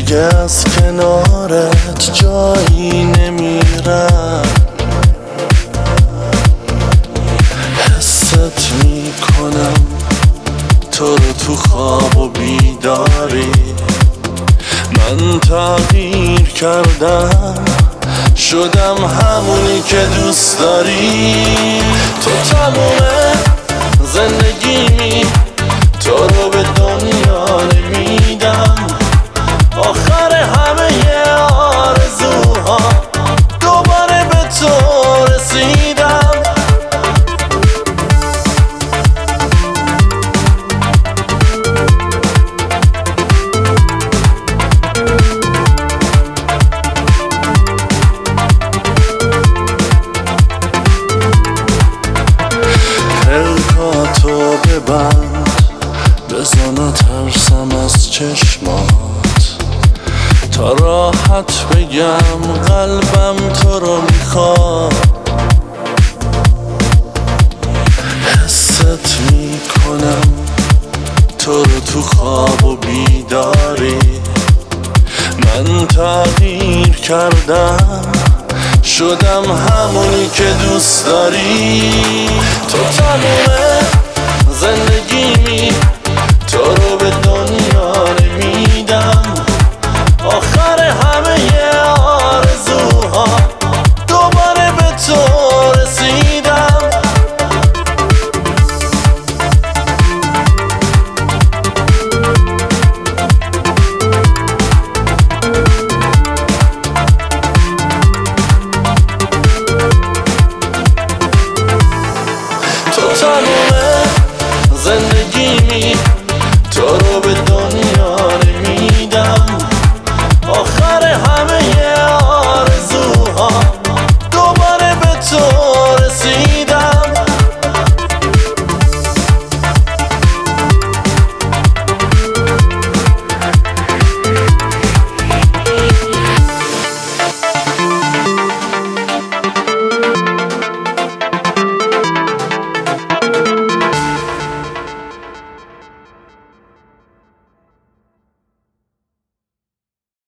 دیگه از کنارت جایی نمیرم. حست میکنم تو رو تو خواب و بیداری. من تغییر کردم شدم همونی که دوست داری. تو تموم زندگیمی تو رو به دنیا نمیدم. آخر همه آرزوها دوباره به تو رسیدم. پلکاتو ببند بزن ترسم از چشمات. تا راحت بگم قلبم تو رو میخواد. حست میکنم تو رو تو خواب و بیداری. من تغییر کردم شدم همونی که دوست داری. تو تموم زندگیمی